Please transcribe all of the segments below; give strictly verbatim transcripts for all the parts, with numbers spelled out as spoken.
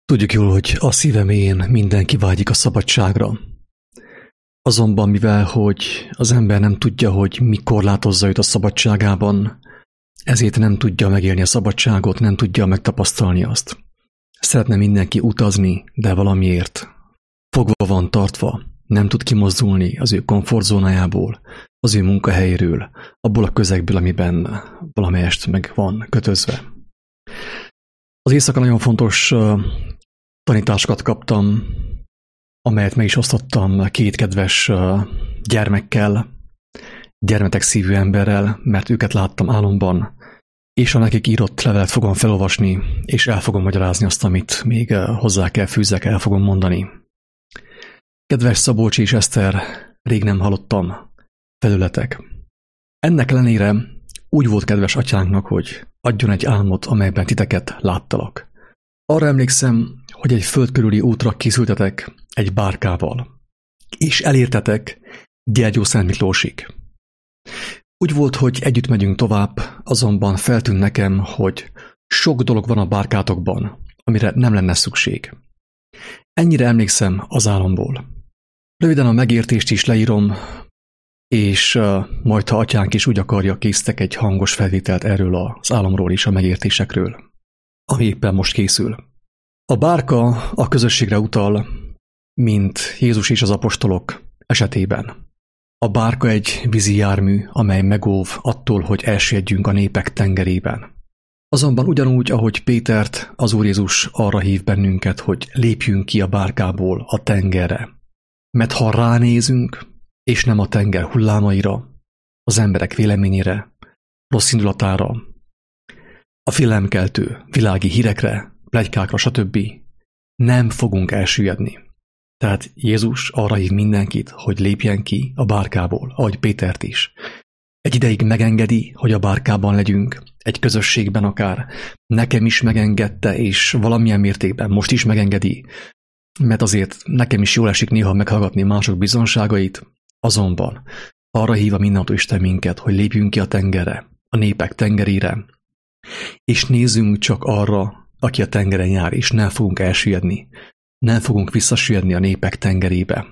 Tudjuk jól, hogy a szíve mélyén mindenki vágyik a szabadságra. Azonban mivel, hogy az ember nem tudja, hogy mi korlátozza őt a szabadságában, ezért nem tudja megélni a szabadságot, nem tudja megtapasztalni azt. Szeretne mindenki utazni, de valamiért fogva van tartva, nem tud kimozdulni az ő komfortzónájából, az ő munkahelyéről, abból a közegből, amiben valamelyest meg van kötözve. Az éjszaka nagyon fontos tanításokat kaptam, amelyet meg is osztottam két kedves gyermekkel, gyermetek szívű emberrel, mert őket láttam álomban, és a nekik írott levelet fogom felolvasni, és el fogom magyarázni azt, amit még hozzá kell fűzzek, el fogom mondani. Kedves Szabolcsi és Eszter, rég nem hallottam felületek. Ennek ellenére úgy volt kedves atyánknak, hogy adjon egy álmot, amelyben titeket láttalak. Arra emlékszem, hogy egy föld körüli útra készültetek egy bárkával, és elértetek Gyergyószentmiklósig. Úgy volt, hogy együtt megyünk tovább, azonban feltűnt nekem, hogy sok dolog van a bárkátokban, amire nem lenne szükség. Ennyire emlékszem az álomból. Röviden a megértést is leírom, és uh, majd, ha atyánk is úgy akarja, készítek egy hangos felvételt erről az álomról és a megértésekről, ami éppen most készül. A bárka a közösségre utal, mint Jézus és az apostolok esetében. A bárka egy vízi jármű, amely megóv attól, hogy elsüllyedjünk a népek tengerében. Azonban ugyanúgy, ahogy Pétert, az Úr Jézus arra hív bennünket, hogy lépjünk ki a bárkából a tengerre. Mert ha ránézünk, és nem a tenger hullámaira, az emberek véleményére, rossz indulatára, a félelemkeltő világi hírekre, pletykákra, stb. Nem fogunk elsüllyedni. Tehát Jézus arra hív mindenkit, hogy lépjen ki a bárkából, ahogy Pétert is. Egy ideig megengedi, hogy a bárkában legyünk, egy közösségben akár. Nekem is megengedte, és valamilyen mértékben most is megengedi, mert azért nekem is jól esik néha meghallgatni mások bizonságait, azonban arra hív a mindenható Isten minket, hogy lépjünk ki a tengerre, a népek tengerére, és nézzünk csak arra, aki a tengeren jár, és nem fogunk elsüllyedni, nem fogunk visszasüllyedni a népek tengerébe.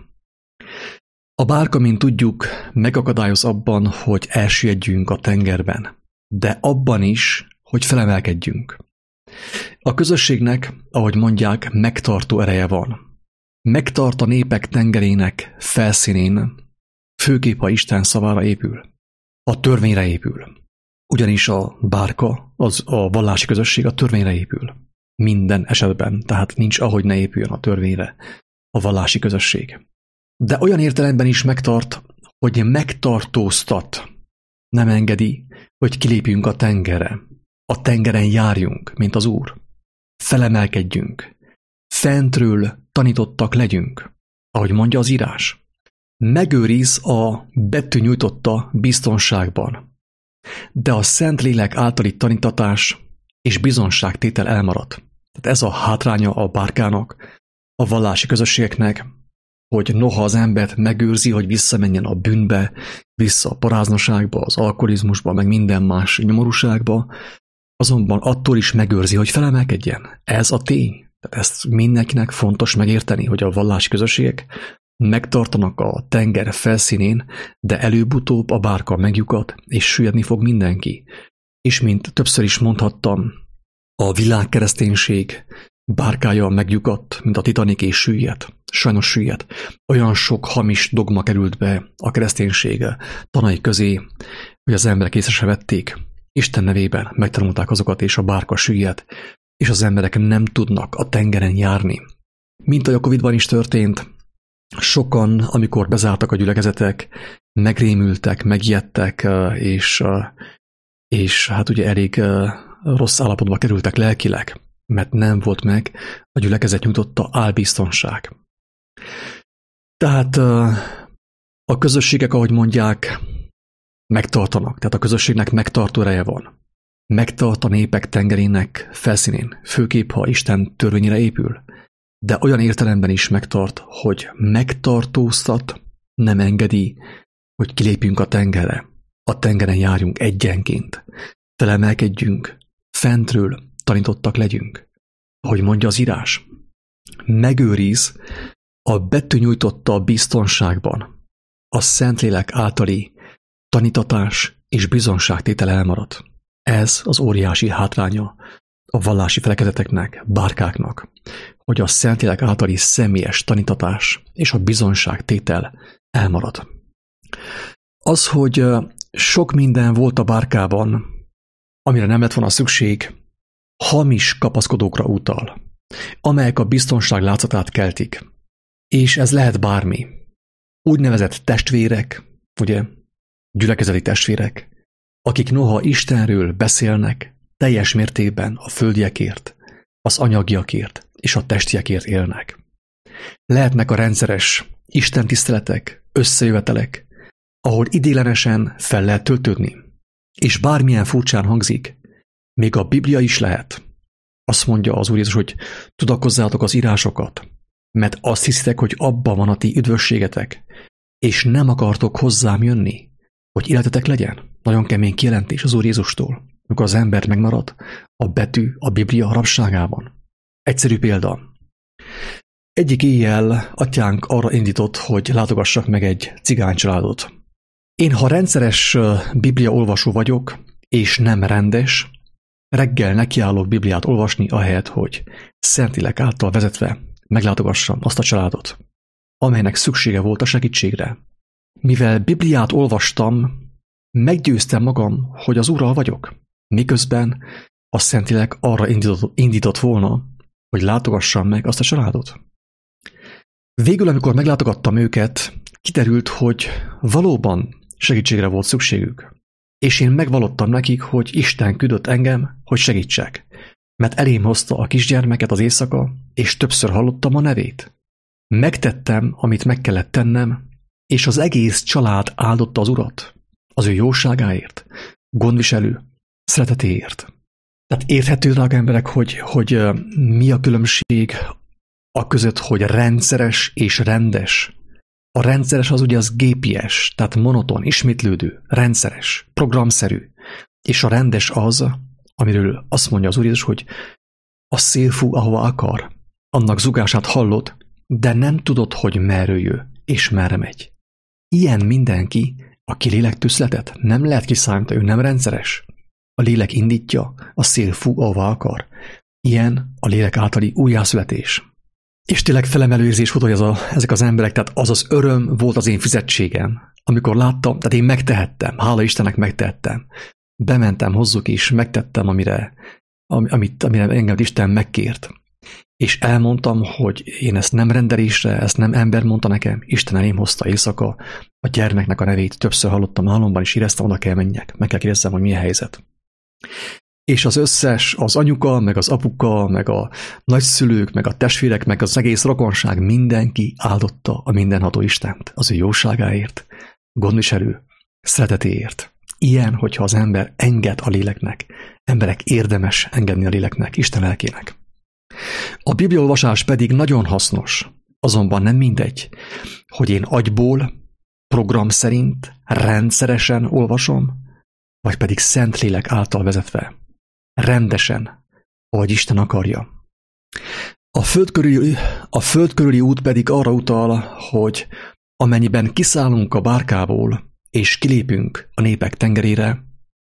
A bárka, mint tudjuk, megakadályoz abban, hogy elsüllyedjünk a tengerben, de abban is, hogy felemelkedjünk. A közösségnek, ahogy mondják, megtartó ereje van. Megtart a népek tengerének felszínén, főképp ha Isten szavára épül, a törvényre épül. Ugyanis a bárka, az a vallási közösség a törvényre épül. Minden esetben, tehát nincs ahogy ne épüljön a törvényre a vallási közösség. De olyan értelemben is megtart, hogy megtartóztat, nem engedi, hogy kilépjünk a tengerre. A tengeren járjunk, mint az Úr. Felemelkedjünk. Fentről tanítottak legyünk, ahogy mondja az írás. Megőriz a betű nyújtotta biztonságban. De a Szentlélek általi tanítatás és bizonságtétel elmarad. Tehát ez a hátránya a bárkának, a vallási közösségeknek, hogy noha az embert megőrzi, hogy visszamenjen a bűnbe, vissza a paráznaságba, az alkoholizmusba, meg minden más nyomorúságba, azonban attól is megőrzi, hogy felemelkedjen. Ez a tény. Tehát ezt mindenkinek fontos megérteni, hogy a vallási közösségek megtartanak a tenger felszínén, de előbb-utóbb a bárka megjukad, és süllyedni fog mindenki. És mint többször is mondhattam, a világkereszténység bárkája meglyugadt, mint a Titanic, és süllyedt. Sajnos süllyedt. Olyan sok hamis dogma került be a kereszténység tanai közé, hogy az emberek észre se vették. Isten nevében megtanulták azokat, és a bárka süllyedt, és az emberek nem tudnak a tengeren járni. Mint ahogy a Covidban is történt, sokan, amikor bezártak a gyülekezetek, megrémültek, megijedtek, és, és hát ugye elég rossz állapotba kerültek lelkileg, mert nem volt meg a gyülekezet nyújtotta álbiztonság. Tehát a közösségek, ahogy mondják, megtartanak, tehát a közösségnek megtartó ereje van. Megtart a népek tengerének felszínén, főképp, ha Isten törvényére épül, de olyan értelemben is megtart, hogy megtartóztat, nem engedi, hogy kilépjünk a tengerre. A tengeren járjunk egyenként, felemelkedjünk, fentről tanítottak legyünk. Ahogy mondja az írás, megőriz a betűnyújtotta biztonságban. A Szentlélek általi tanítatás és bizonságtétel elmarad. Ez az óriási hátránya a vallási felekezeteknek, bárkáknak, hogy a Szentlélek általi személyes tanítatás és a bizonságtétel elmarad. Az, hogy sok minden volt a bárkában, amire nem lett volna szükség, hamis kapaszkodókra utal, amelyek a biztonság látszatát keltik. És ez lehet bármi. Úgynevezett testvérek, ugye, gyülekezeti testvérek, akik noha Istenről beszélnek, teljes mértékben a földiekért, az anyagiakért és a testiekért élnek. Lehetnek a rendszeres istentiszteletek, összejövetelek, ahol idéglenesen fel lehet töltődni, és bármilyen furcsán hangzik, még a Biblia is lehet. Azt mondja az Úr Jézus, hogy tudakozzátok az írásokat, mert azt hiszitek, hogy abban van a ti üdvösségetek, és nem akartok hozzám jönni, hogy életetek legyen. Nagyon kemény kijelentés az Úr Jézustól, amikor az ember megmarad a betű, a Biblia rabságában. Egyszerű példa. Egyik éjjel atyánk arra indított, hogy látogassak meg egy cigány családot. Én, ha rendszeres Biblia olvasó vagyok, és nem rendes, reggel nekiállok Bibliát olvasni, ahelyett, hogy Szentlélek által vezetve meglátogassam azt a családot, amelynek szüksége volt a segítségre. Mivel Bibliát olvastam, meggyőztem magam, hogy az Urral vagyok, miközben a Szentlélek arra indított, indított volna, hogy látogassam meg azt a családot. Végül, amikor meglátogattam őket, kiderült, hogy valóban segítségre volt szükségük, és én megvallottam nekik, hogy Isten küldött engem, hogy segítsek, mert elém hozta a kisgyermeket az éjszaka, és többször hallottam a nevét. Megtettem, amit meg kellett tennem, és az egész család áldotta az Urat, az ő jóságáért, gondviselő szeretetéért. Tehát érthető, drága emberek, hogy, hogy mi a különbség a között, hogy rendszeres és rendes. A rendszeres az ugye az gé pé es, tehát monoton, ismétlődő, rendszeres, programszerű. És a rendes az, amiről azt mondja az Úr Jézus, hogy a szél fúj, ahova akar. Annak zugását hallod, de nem tudod, hogy merről jön és merre megy. Ilyen mindenki, aki lélektől született, nem lehet kiszámítani, ő nem rendszeres. A lélek indítja, a szél fúj, ahova akar. Ilyen a lélek általi újjászületés. És tényleg felemelő érzés volt, hogy az a, ezek az emberek, tehát az az öröm volt az én fizetségem, amikor láttam, tehát én megtehettem, hála Istennek megtehettem. Bementem hozzuk és megtettem, amire, amit, amire engem Isten megkért. És elmondtam, hogy én ezt nem rendelésre, ezt nem ember mondta nekem, Isten elém hozta éjszaka, a gyermeknek a nevét többször hallottam álomban, és éreztem, oda kell menjek, meg kell kérdezzem, hogy milyen helyzet. És az összes, az anyuka, meg az apuka, meg a nagyszülők, meg a testvérek, meg az egész rokonság, mindenki áldotta a mindenható Istent, az ő jóságáért, gondviselő szeretetéért. Ilyen, hogyha az ember enged a léleknek, emberek érdemes engedni a léleknek, Isten lelkének. A bibliaolvasás pedig nagyon hasznos, azonban nem mindegy, hogy én agyból, program szerint, rendszeresen olvasom, vagy pedig Szentlélek által vezetve, rendesen, ahogy Isten akarja. A föld körüli, a föld körüli út pedig arra utal, hogy amennyiben kiszállunk a bárkából, és kilépünk a népek tengerére,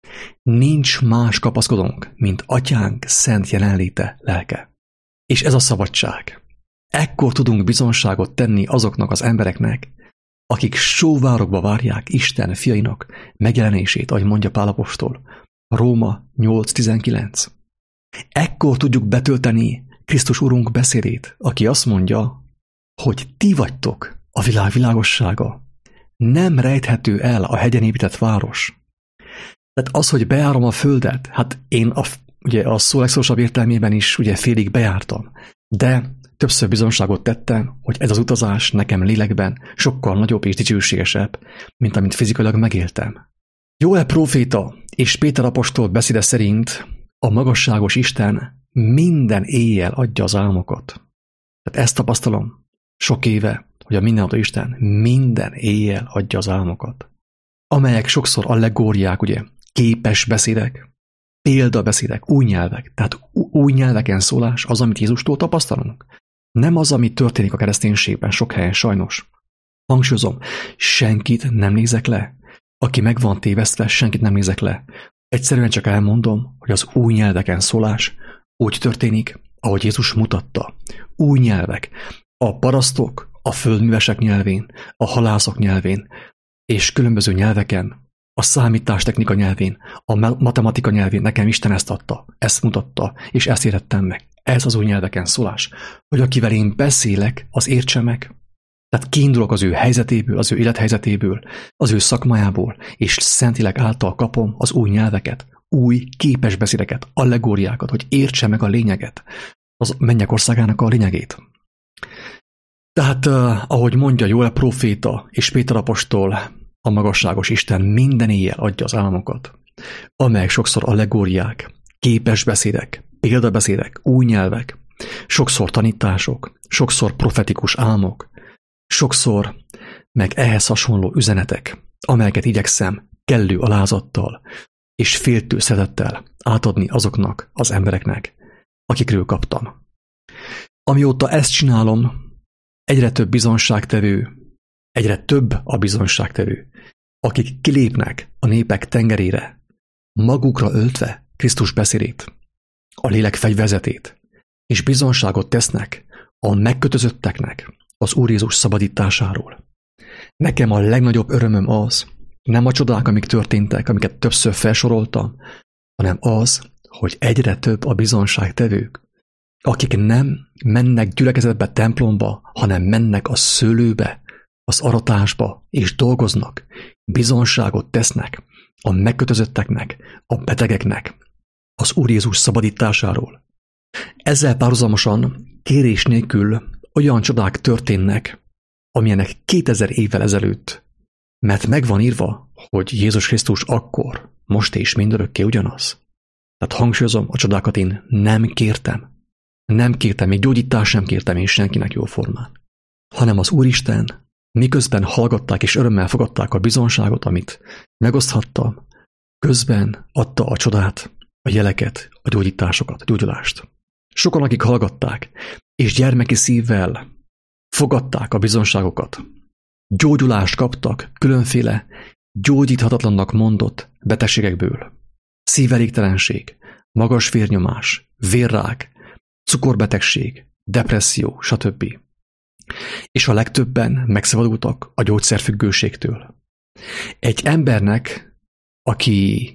nincs más kapaszkodónk, mint Atyánk szent jelenléte lelke. És ez a szabadság. Ekkor tudunk bizonságot tenni azoknak az embereknek, akik sóvárokba várják Isten fiainak megjelenését, ahogy mondja Pál apostol, Róma nyolc tizenkilenc. Ekkor tudjuk betölteni Krisztus Urunk beszédét, aki azt mondja, hogy ti vagytok a világ világossága. Nem rejthető el a hegyen épített város. Tehát az, hogy bejárom a földet, hát én a, ugye a szó legszorosabb értelmében is ugye félig bejártam, de többször bizonságot tettem, hogy ez az utazás nekem lélekben sokkal nagyobb és dicsőségesebb, mint amit fizikailag megéltem. Jóel próféta és Péter apostol beszéde szerint a magasságos Isten minden éjjel adja az álmokat. Tehát ezt tapasztalom sok éve, hogy a mindenható Isten minden éjjel adja az álmokat, amelyek sokszor allegóriák, ugye, képes beszédek, példabeszédek, új nyelvek, tehát új nyelveken szólás az, amit Jézustól tapasztalunk. Nem az, ami történik a kereszténységben sok helyen sajnos. Hangsúlyozom, senkit nem nézek le. Aki meg van tévesztve, senkit nem nézek le. Egyszerűen csak elmondom, hogy az új nyelveken szólás úgy történik, ahogy Jézus mutatta. Új nyelvek. A parasztok, a földművesek nyelvén, a halászok nyelvén, és különböző nyelveken, a számítástechnika nyelvén, a matematika nyelvén nekem Isten ezt adta, ezt mutatta, és ezt érettem meg. Ez az új nyelveken szólás, hogy akivel én beszélek, az értse meg. Tehát kiindulok az ő helyzetéből, az ő élethelyzetéből, az ő szakmájából, és szentileg által kapom az új nyelveket, új képes beszédeket, allegóriákat, hogy értse meg a lényeget, az mennyek országának a lényegét. Tehát, uh, ahogy mondja Jóel próféta és Péter apostol, a magasságos Isten minden éjjel adja az álmokat, amelyek sokszor allegóriák, képes beszédek, példabeszédek, új nyelvek, sokszor tanítások, sokszor profetikus álmok, sokszor meg ehhez hasonló üzenetek, amelyeket igyekszem kellő alázattal és féltő szeretettel átadni azoknak az embereknek, akikről kaptam. Amióta ezt csinálom, egyre több bizonságtevő, egyre több a bizonságtevő, akik kilépnek a népek tengerére, magukra öltve Krisztus beszédét, a lélek fegyverzetét, és bizonságot tesznek a megkötözötteknek az Úr Jézus szabadításáról. Nekem a legnagyobb örömöm az, nem a csodák, amik történtek, amiket többször felsoroltam, hanem az, hogy egyre több a bizonságtevők, akik nem mennek gyülekezetbe, templomba, hanem mennek a szőlőbe, az aratásba, és dolgoznak, bizonságot tesznek a megkötözötteknek, a betegeknek, az Úr Jézus szabadításáról. Ezzel párhuzamosan kérés nélkül olyan csodák történnek, amilyenek kétezer évvel ezelőtt, mert megvan írva, hogy Jézus Krisztus akkor, most és mindörökké ugyanaz. Tehát hangsúlyozom, a csodákat én nem kértem. Nem kértem, még gyógyítást sem kértem én senkinek jóformán. Hanem az Úristen, miközben hallgatták és örömmel fogadták a bizonságot, amit megoszthattam, közben adta a csodát, a jeleket, a gyógyításokat, a gyógyulást. Sokan, akik hallgatták, és gyermeki szívvel fogadták a bizonságokat, gyógyulást kaptak különféle gyógyíthatatlannak mondott betegségekből. Szívelégtelenség, magas vérnyomás, vérrák, cukorbetegség, depresszió, stb. És a legtöbben megszabadultak a gyógyszerfüggőségtől. Egy embernek, aki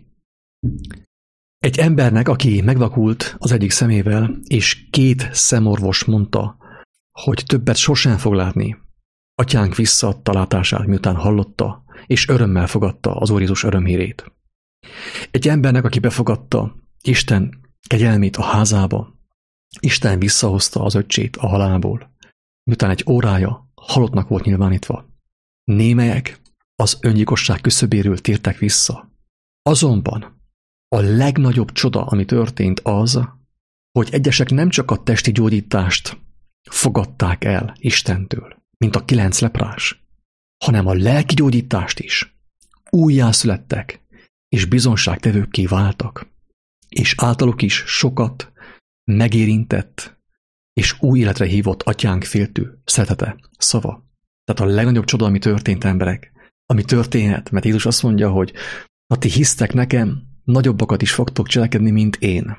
egy embernek, aki megvakult az egyik szemével, és két szemorvos mondta, hogy többet sosem fog látni, atyánk visszaadta látását, miután hallotta, és örömmel fogadta az Úr Jézus örömhírét. Egy embernek, aki befogadta Isten kegyelmét a házába, Isten visszahozta az öccsét a halálból, miután egy órája halottnak volt nyilvánítva. Némelyek az öngyilkosság küszöbéről tértek vissza. Azonban a legnagyobb csoda, ami történt, az, hogy egyesek nem csak a testi gyógyítást fogadták el Istentől, mint a kilenc leprás, hanem a lelki gyógyítást is. Újjászülettek, és bizonságtevőkké váltak, és általuk is sokat megérintett, és új életre hívott atyánk féltő szeretete, szava. Tehát a legnagyobb csoda, ami történt, emberek, ami történhet, mert Jézus azt mondja, hogy ha ti hisztek nekem, nagyobbakat is fogtok cselekedni, mint én.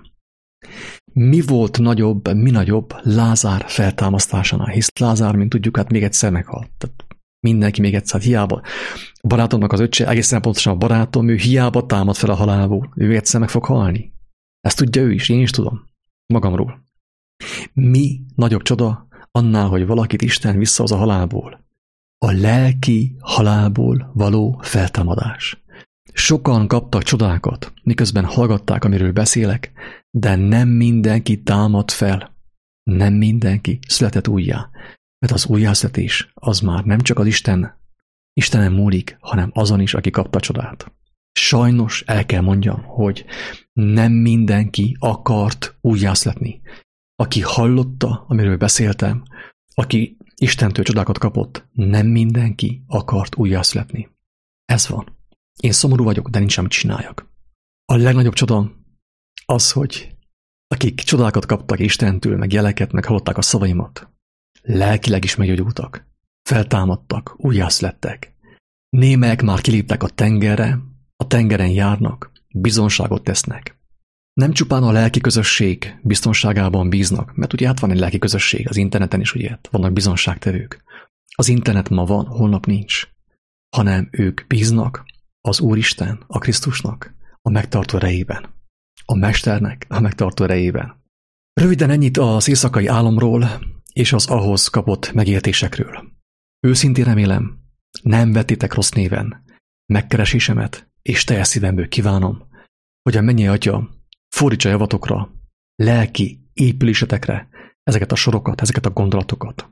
Mi volt nagyobb, mi nagyobb Lázár feltámasztásánál? Hisz Lázár, mint tudjuk, hát még egyszer meghalt. Tehát mindenki még egyszer, hiába. A barátomnak az öccse, egészen pontosan a barátom, ő hiába támad fel a halálból. Ő egyszer meg fog halni. Ezt tudja ő is, én is tudom. Magamról. Mi nagyobb csoda annál, hogy valakit Isten visszahoz a halálból? A lelki halálból való feltámadás. Sokan kaptak csodákat, miközben hallgatták, amiről beszélek, de nem mindenki támad fel. Nem mindenki született újjá. Mert az újjászületés az már nem csak az Isten, Istenen múlik, hanem azon is, aki kapta csodát. Sajnos el kell mondjam, hogy nem mindenki akart újjászületni. Aki hallotta, amiről beszéltem, aki Istentől csodákat kapott, nem mindenki akart újjászületni. Ez van. Én szomorú vagyok, de nincs amit csináljak. A legnagyobb csoda az, hogy akik csodákat kaptak Istentől, meg jeleket, meg hallották a szavaimat, lelkileg is meggyógyultak, feltámadtak, újjászülettek. Némelyek már kiléptek a tengerre, a tengeren járnak, bizonságot tesznek. Nem csupán a lelki közösség biztonságában bíznak, mert ugye hát van egy lelki közösség az interneten is, ugye vannak bizonságtevők. Az internet ma van, holnap nincs, hanem ők bíznak az Úristen, a Krisztusnak, a megtartó erejében, a Mesternek, a megtartó erejében. Röviden ennyit az éjszakai álomról és az ahhoz kapott megértésekről. Őszintén remélem, nem vettétek rossz néven megkeresésemet, és teljes szívemből kívánom, hogy a mennyei Atya fordítsa javatokra, lelki épülésetekre ezeket a sorokat, ezeket a gondolatokat.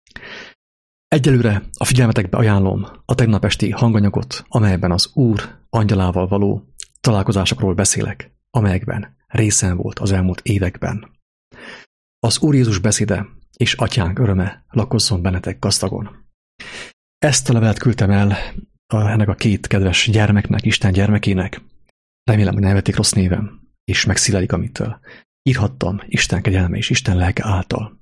Egyelőre a figyelmetekbe ajánlom a tegnap esti hanganyagot, amelyben az Úr angyalával való találkozásokról beszélek, amelyekben részem volt az elmúlt években. Az Úr Jézus beszéde és Atyánk öröme lakozzon bennetek gazdagon. Ezt a levelet küldtem el ennek a két kedves gyermeknek, Isten gyermekének. Remélem, hogy ne vették rossz névem, és megszílelik, amit írhattam Isten kegyelme és Isten lelke által.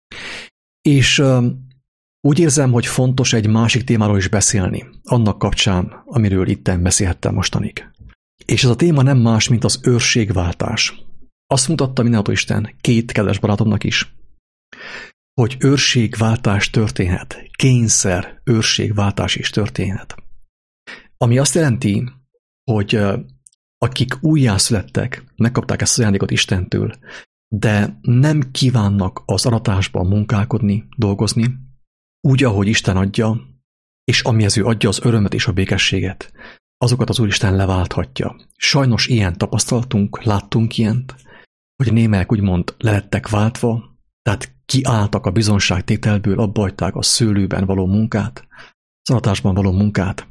És uh, úgy érzem, hogy fontos egy másik témáról is beszélni, annak kapcsán, amiről itten beszélhettem mostanig. És ez a téma nem más, mint az őrségváltás. Azt mutatta mindenható Isten két kedves barátomnak is, hogy őrségváltás történhet, kényszer őrségváltás is történhet. Ami azt jelenti, hogy akik újjászülettek, megkapták ezt az ajándékot Istentől, de nem kívánnak az aratásban munkálkodni, dolgozni, úgy, ahogy Isten adja, és amihez ő adja az örömet és a békességet, azokat az Úristen leválthatja. Sajnos ilyen tapasztaltunk, láttunk ilyent, hogy némelyek úgymond lelettek váltva, tehát kiálltak a bizonságtételből, abbajták a szőlőben való munkát, az aratásban való munkát,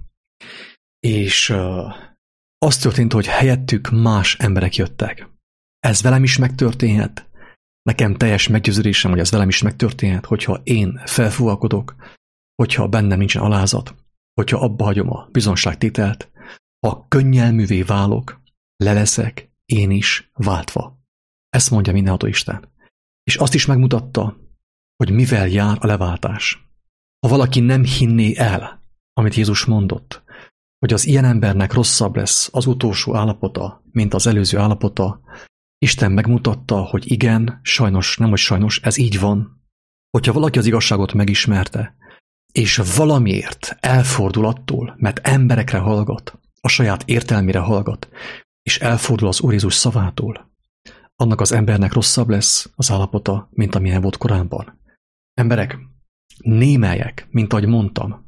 és uh, az történt, hogy helyettük más emberek jöttek. Ez velem is megtörténhet, nekem teljes meggyőződésem, hogy ez velem is megtörténhet, hogyha én felfúvalkodok, hogyha bennem nincsen alázat, hogyha abba hagyom a bizonságtételt, ha könnyelművé válok, leleszek én is váltva. Ezt mondja mindenható Isten. És azt is megmutatta, hogy mivel jár a leváltás. Ha valaki nem hinné el, amit Jézus mondott, hogy az ilyen embernek rosszabb lesz az utolsó állapota, mint az előző állapota, Isten megmutatta, hogy igen, sajnos, nem hogy sajnos, ez így van. Hogyha valaki az igazságot megismerte, és valamiért elfordul attól, mert emberekre hallgat, a saját értelmére hallgat, és elfordul az Úr Jézus szavától, annak az embernek rosszabb lesz az állapota, mint amilyen volt korábban. Emberek, némelyek, mint ahogy mondtam,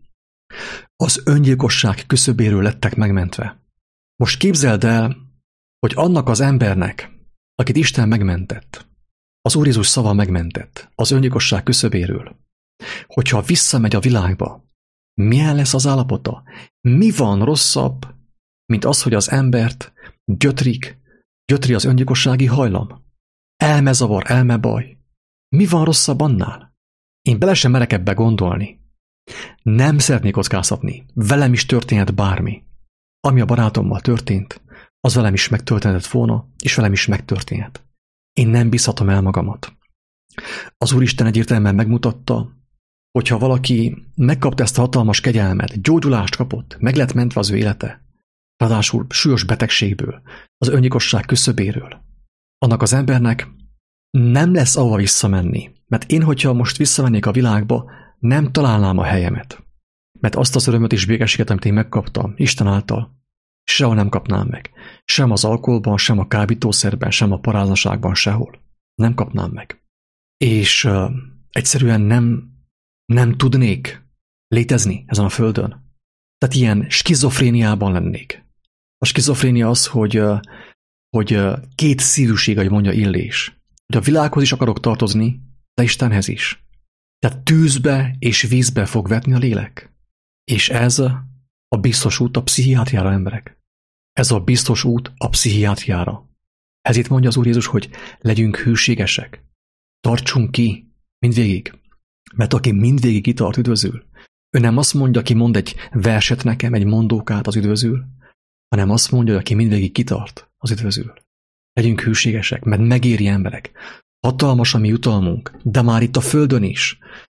az öngyilkosság küszöbéről lettek megmentve. Most képzeld el, hogy annak az embernek, akit Isten megmentett, az Úr Jézus szava megmentett, az öngyilkosság küszöbéről, hogyha visszamegy a világba, milyen lesz az állapota? Mi van rosszabb, mint az, hogy az embert gyötrik, gyötri az öngyilkossági hajlam? Elmezavar, elmebaj. Mi van rosszabb annál? Én bele sem merek ebbe gondolni. Nem szeretnék kockáztatni. Velem is történhet bármi. Ami a barátommal történt, az velem is megtörténhetett volna, és velem is megtörténhet. Én nem bízhatom el magamat. Az Úristen egyértelműen megmutatta, hogyha valaki megkapta ezt a hatalmas kegyelmet, gyógyulást kapott, meg lett mentve az ő élete, ráadásul súlyos betegségből, az öngyilkosság küszöbéről, annak az embernek nem lesz ahova visszamenni, mert én, hogyha most visszamennék a világba, nem találnám a helyemet. Mert azt az örömöt és békességet, amit én megkaptam Isten által, sehol nem kapnám meg. Sem az alkoholban, sem a kábítószerben, sem a paráznaságban, sehol. Nem kapnám meg. És uh, egyszerűen nem, nem tudnék létezni ezen a földön. Tehát ilyen skizofréniában lennék. A skizofrénia az, hogy, uh, hogy uh, két szívűség, ahogy mondja Illés. Hogy a világhoz is akarok tartozni, de Istenhez is. Tehát tűzbe és vízbe fog vetni a lélek. És ez a biztos út a pszichiátriára, emberek. Ez a biztos út a pszichiátriára. Ezért mondja az Úr Jézus, hogy legyünk hűségesek. Tartsunk ki mindvégig. Mert aki mindvégig kitart, üdvözül. Ő nem azt mondja, aki mond egy verset nekem, egy mondókát, az üdvözül, hanem azt mondja, hogy aki mindvégig kitart, az üdvözül. Legyünk hűségesek, mert megéri, emberek. Hatalmas a mi jutalmunk, de már itt a földön is.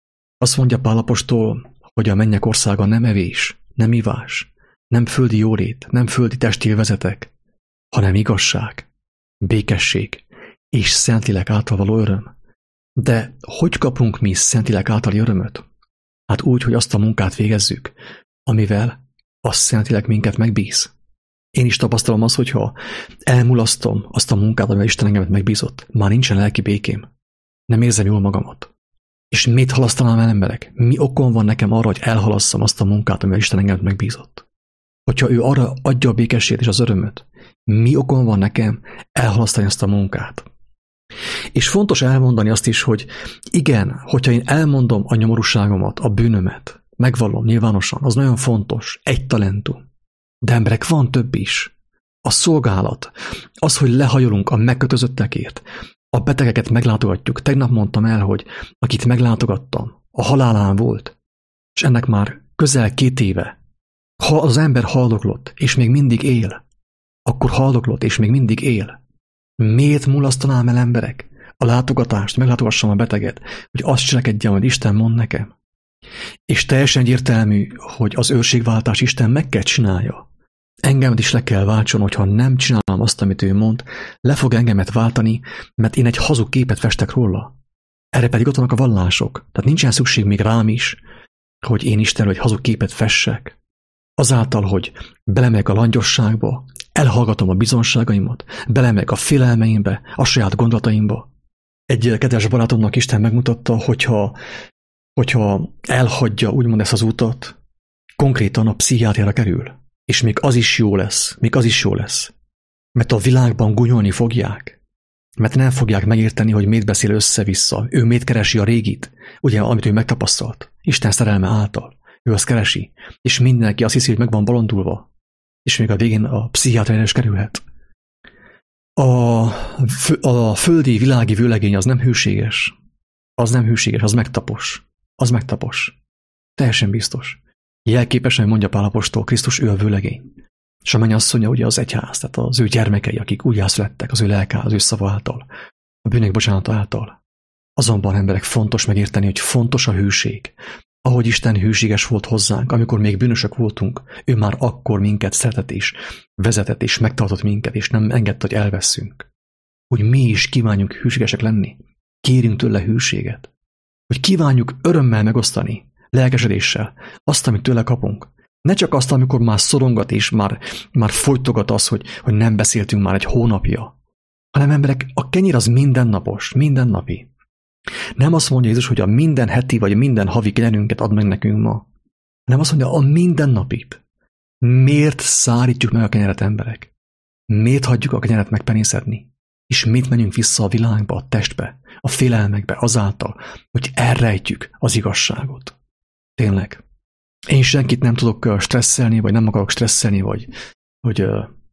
Azt mondja Pál apostol, hogy a mennyek országa nem evés, nem ivás, nem földi jólét, nem földi testélvezetek, hanem igazság, békesség és Szentlélek által való öröm. De hogy kapunk mi Szentlélek általi örömöt? Hát úgy, hogy azt a munkát végezzük, amivel a Szentlélek minket megbíz. Én is tapasztalom azt, hogyha elmulasztom azt a munkát, amivel Isten engemet megbízott, már nincsen lelki békém. Nem érzem jól magamat. És mit halasztanám el, emberek? Mi okom van nekem arra, hogy elhalasszam azt a munkát, amivel Isten engemet megbízott? Hogyha ő arra adja a békességet és az örömöt, mi okom van nekem elhalasztani azt a munkát? És fontos elmondani azt is, hogy igen, hogyha én elmondom a nyomorúságomat, a bűnömet, megvallom nyilvánosan, az nagyon fontos, egy talentum. De emberek, van több is. A szolgálat, az, hogy lehajolunk a megkötözöttekért, a betegeket meglátogatjuk. Tegnap mondtam el, hogy akit meglátogattam, a halálán volt, és ennek már közel két éve. Ha az ember haldoklott, és még mindig él, akkor haldoklott, és még mindig él. Miért mulasztanám el, emberek, a látogatást, meglátogassam a beteget, hogy azt cselekedjem, hogy Isten mond nekem? És teljesen egyértelmű, hogy az őrségváltás Isten meg kell csinálja. Engemet is le kell váltson, hogyha nem csinálom azt, amit ő mond, le fog engemet váltani, mert én egy hazug képet festek róla. Erre pedig ott vannak a vallások. Tehát nincsen szükség még rám is, hogy én Istenről egy hazug képet fessek. Azáltal, hogy belemegyek a langyosságba, elhallgatom a bizonságaimat, belemegyek a félelmeimbe, a saját gondolataimba. Egy kedves barátomnak Isten megmutatta, hogyha, hogyha elhagyja úgymond ezt az utat, konkrétan a pszichiátriára kerül. És még az is jó lesz, még az is jó lesz. Mert a világban gúnyolni fogják. Mert nem fogják megérteni, hogy miért beszél össze-vissza. Ő miért keresi a régit, ugye, amit ő megtapasztalt. Isten szerelme által. Ő azt keresi. És mindenki azt hiszi, hogy meg van bolondulva. És még a végén a pszichiátriára is kerülhet. A, a földi, világi vőlegény az nem hűséges. Az nem hűséges, az megtapos. Az megtapos. Teljesen biztos. Jelképesen mondja Pál apostol, Krisztus ő a vőlegény. És a mennyasszonya ugye az egyház, tehát az ő gyermekei, akik újjászülettek az ő lelke, az ő szava által, a bűnök bocsánata által. Azonban, emberek, fontos megérteni, hogy fontos a hűség. Ahogy Isten hűséges volt hozzánk, amikor még bűnösök voltunk, ő már akkor minket szeretett és vezetett és megtartott minket, és nem engedte, hogy elveszünk. Hogy mi is kívánjunk hűségesek lenni. Kérjünk tőle hűséget. Hogy kívánjuk örömmel megosztani, lelkesedéssel, azt, amit tőle kapunk. Ne csak azt, amikor már szorongat és már, már folytogat az, hogy, hogy nem beszéltünk már egy hónapja, hanem emberek, a kenyér az mindennapos, mindennapi. Nem azt mondja Jézus, hogy a minden heti vagy a minden havi kenyerünket ad meg nekünk ma, hanem azt mondja, a mindennapit. Miért szárítjuk meg a kenyeret, emberek? Miért hagyjuk a kenyeret megpenészedni? És miért menjünk vissza a világba, a testbe, a félelmekbe azáltal, hogy elrejtjük az igazságot? Tényleg. Én senkit nem tudok stresszelni, vagy nem akarok stresszelni, vagy hogy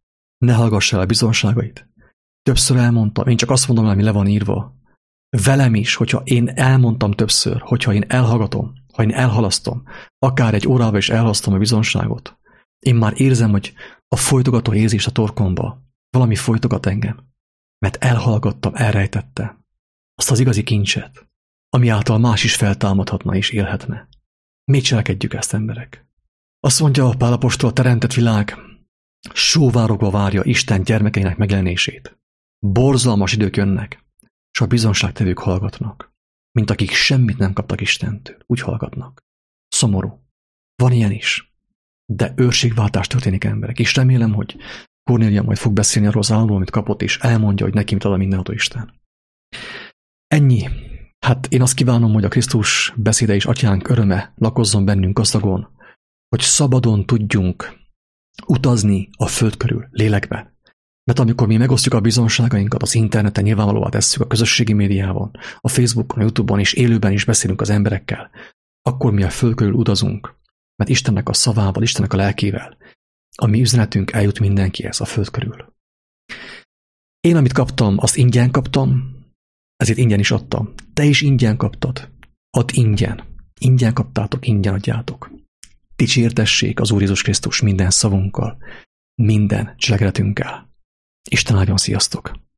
ne hallgass el a bizonságait. Többször elmondtam, én csak azt mondom, ami le van írva. Velem is, hogyha én elmondtam többször, hogyha én elhallgatom, ha én elhalasztom, akár egy órával is elhalasztom a bizonságot, én már érzem, hogy a folytogató érzés a torkomba, valami folytogat engem, mert elhallgattam, elrejtettem azt az igazi kincset, ami által más is feltámadhatna és élhetne. Miért cselekedjük ezt, emberek? Azt mondja a Pál apostol, a teremtett világ sóvárogva várja Isten gyermekeinek megjelenését. Borzalmas idők jönnek, és a bizonságtevők hallgatnak, mint akik semmit nem kaptak Istentől. Úgy hallgatnak. Szomorú. Van ilyen is. De őrségváltás történik, emberek, és remélem, hogy Kornélia majd fog beszélni arról az államról, amit kapott, és elmondja, hogy neki mit ad a mindenható Isten. Ennyi. Hát én azt kívánom, hogy a Krisztus beszéde és Atyánk öröme lakozzon bennünk gazdagon, hogy szabadon tudjunk utazni a föld körül, lélekbe. Mert amikor mi megosztjuk a bizonságainkat az interneten, nyilvánvalóvá tesszük a közösségi médiában, a Facebookon, a YouTube-on és élőben is beszélünk az emberekkel, akkor mi a föld körül utazunk, mert Istennek a szavával, Istennek a lelkével a mi üzenetünk eljut mindenkihez a föld körül. Én, amit kaptam, azt ingyen kaptam, ezért ingyen is adtam. Te is ingyen kaptad. Add ingyen. Ingyen kaptátok, ingyen adjátok. Dicsértessék az Úr Jézus Krisztus minden szavunkkal, minden cselekedetünkkel. Isten áldjon, sziasztok!